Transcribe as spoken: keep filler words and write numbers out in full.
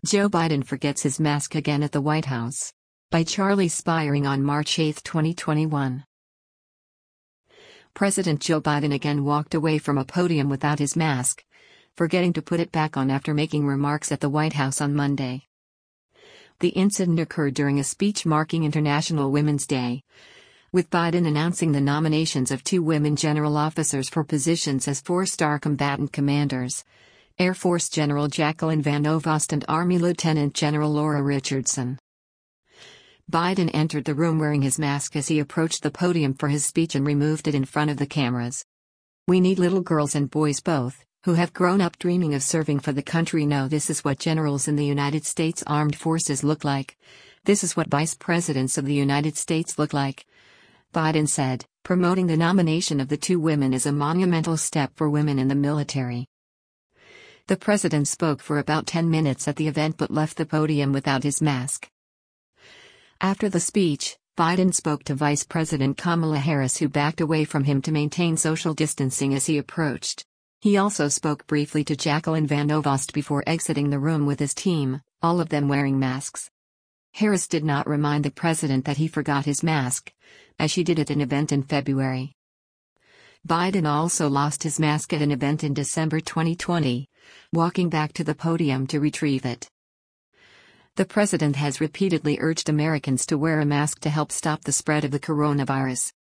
Joe Biden forgets his mask again at the White House. By Charlie Spiering on March eighth, twenty twenty-one. President Joe Biden again walked away from a podium without his mask, forgetting to put it back on after making remarks at the White House on Monday. The incident occurred during a speech marking International Women's Day, with Biden announcing the nominations of two women general officers for positions as four-star combatant commanders, Air Force General Jacqueline Van Novost and Army Lieutenant General Laura Richardson. Biden entered the room wearing his mask as he approached the podium for his speech and removed it in front of the cameras. "We need little girls and boys both, who have grown up dreaming of serving for the country know this is what generals in the United States Armed Forces look like. This is what vice presidents of the United States look like," Biden said, promoting the nomination of the two women as a monumental step for women in the military. The president spoke for about ten minutes at the event but left the podium without his mask. After the speech, Biden spoke to Vice President Kamala Harris, who backed away from him to maintain social distancing as he approached. He also spoke briefly to Jacqueline Van Novost before exiting the room with his team, all of them wearing masks. Harris did not remind the president that he forgot his mask, as she did at an event in February. Biden also lost his mask at an event in December twenty twenty, walking back to the podium to retrieve it. The president has repeatedly urged Americans to wear a mask to help stop the spread of the coronavirus.